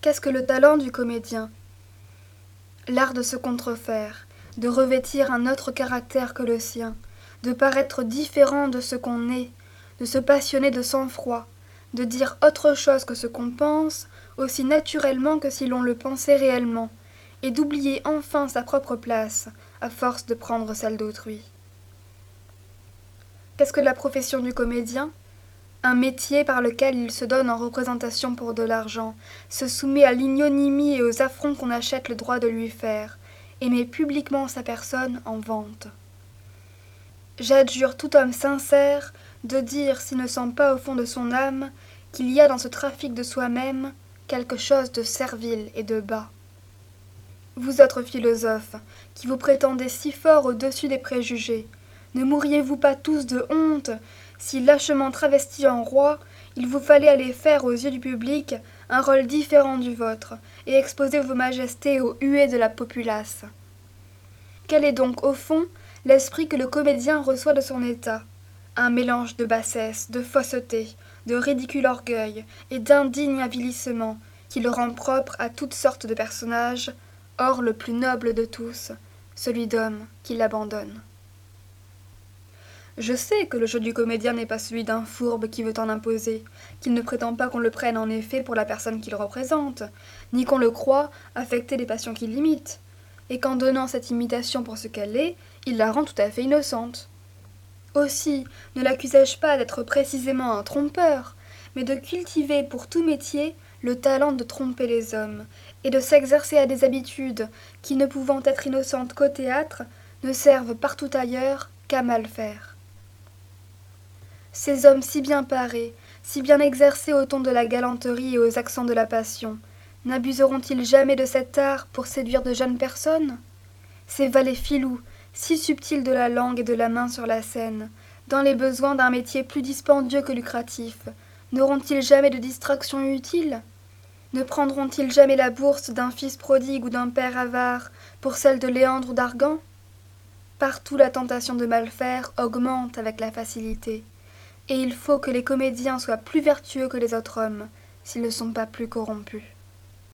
Qu'est-ce que le talent du comédien? L'art de se contrefaire, de revêtir un autre caractère que le sien, de paraître différent de ce qu'on est, de se passionner de sang-froid, de dire autre chose que ce qu'on pense, aussi naturellement que si l'on le pensait réellement, et d'oublier enfin sa propre place, à force de prendre celle d'autrui. Qu'est-ce que la profession du comédien? Un métier par lequel il se donne en représentation pour de l'argent, se soumet à l'ignominie et aux affronts qu'on achète le droit de lui faire, et met publiquement sa personne en vente. J'adjure tout homme sincère de dire s'il ne sent pas au fond de son âme qu'il y a dans ce trafic de soi-même quelque chose de servile et de bas. Vous autres philosophes, qui vous prétendez si fort au-dessus des préjugés, ne mourriez-vous pas tous de honte si, lâchement travestis en roi, il vous fallait aller faire aux yeux du public un rôle différent du vôtre et exposer vos majestés aux huées de la populace? Quel est donc, au fond, l'esprit que le comédien reçoit de son état? Un mélange de bassesse, de fausseté, de ridicule orgueil et d'indigne avilissement qui le rend propre à toutes sortes de personnages, or le plus noble de tous, celui d'homme qui l'abandonne. Je sais que le jeu du comédien n'est pas celui d'un fourbe qui veut en imposer, qu'il ne prétend pas qu'on le prenne en effet pour la personne qu'il représente, ni qu'on le croie affecter les passions qu'il imite, et qu'en donnant cette imitation pour ce qu'elle est, il la rend tout à fait innocente. Aussi, ne l'accusai-je pas d'être précisément un trompeur, mais de cultiver pour tout métier le talent de tromper les hommes, et de s'exercer à des habitudes qui, ne pouvant être innocentes qu'au théâtre, ne servent partout ailleurs qu'à mal faire. Ces hommes si bien parés, si bien exercés au ton de la galanterie et aux accents de la passion, n'abuseront-ils jamais de cet art pour séduire de jeunes personnes? Ces valets filous, si subtils de la langue et de la main sur la scène, dans les besoins d'un métier plus dispendieux que lucratif, n'auront-ils jamais de distraction utile? Ne prendront-ils jamais la bourse d'un fils prodigue ou d'un père avare pour celle de Léandre ou d'Argan? Partout la tentation de mal faire augmente avec la facilité, et il faut que les comédiens soient plus vertueux que les autres hommes, s'ils ne sont pas plus corrompus.